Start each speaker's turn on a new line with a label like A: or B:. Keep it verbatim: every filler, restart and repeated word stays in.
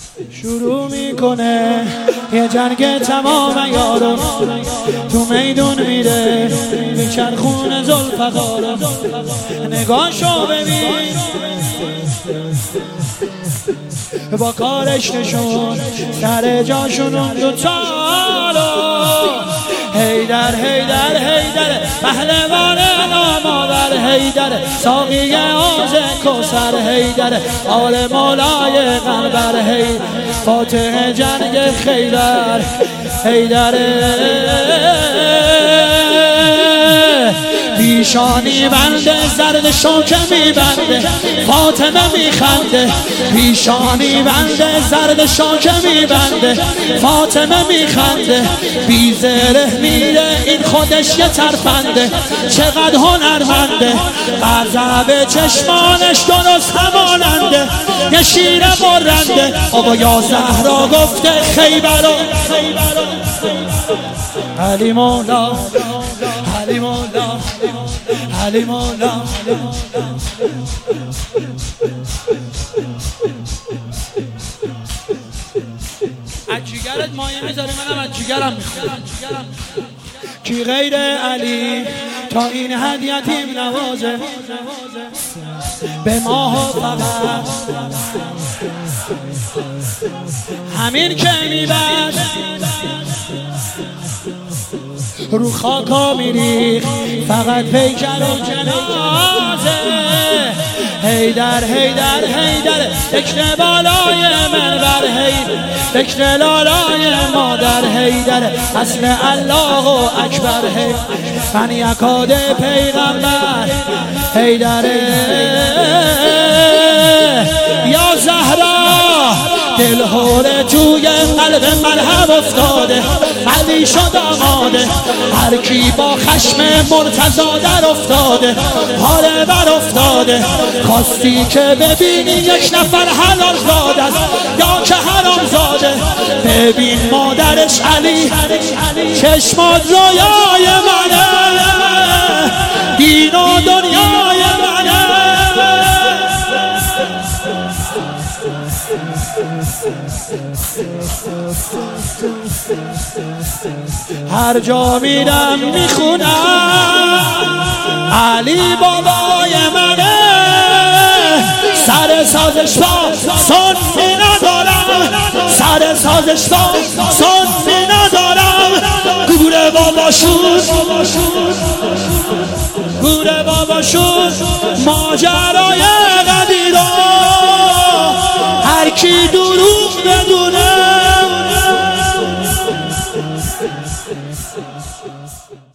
A: شروع میکنه یه جنگ تمام یارو، تو میدون میره میچرخونه ذوالفقارو. نگاهشو ببین با کارش نشون سر جاشون اون دوتا رو. حیدر حیدر حیدر پهلوان نامآور، حیدر ساقی حوض کوثر، حیدر آل مولای قنبر، حیدر فاتح جنگ خیبر، حیدر پیشانی بنده زرد شوکه میبنده، فاطمه میخنده. پیشانی بنده زرد شوکه میبنده، فاطمه میخنده. بی زره میره این خودش یه ترفنده، چقدر هنرمنده. غضب چشمانش درست هماننده، یه شیر برنده. آقا یا زهرا گفته خیبرو، علی مولا علی مولا علی مولا. از جیگرت مایه میذاری، منم از جیگرم میخورم. کی غیر علی تا این حد یتیم نوازه، به ماه فقط همین که میبست رو خاکا میریخ فقط پیکر و جنازه. حیدر حیدر حیدر تکن بالای منبر، حیدر تکن لالای مادر، حیدر اسم الله و اکبر، حیدر من یکاد پیغمبر، حیدر یا زهرا دلهوره توی قلب مرهم افتاده. علی شد آماده، هر کی با خشم مرتضی در افتاده، حال بر افتاده. خواستی که ببینی یک نفر حلال زاده است یا که حرام زاده. ببین مادرش علی، چشمات رویای منه، دین و دنیای منه. هر جا میرم میخونم علی بابای منه. سر سازش با سنی ندارم، سر سازش با سنی ندارم. گوره بابا شد، گوره بابا شد ماجرای قدیرا. هر کی دروغ بدونه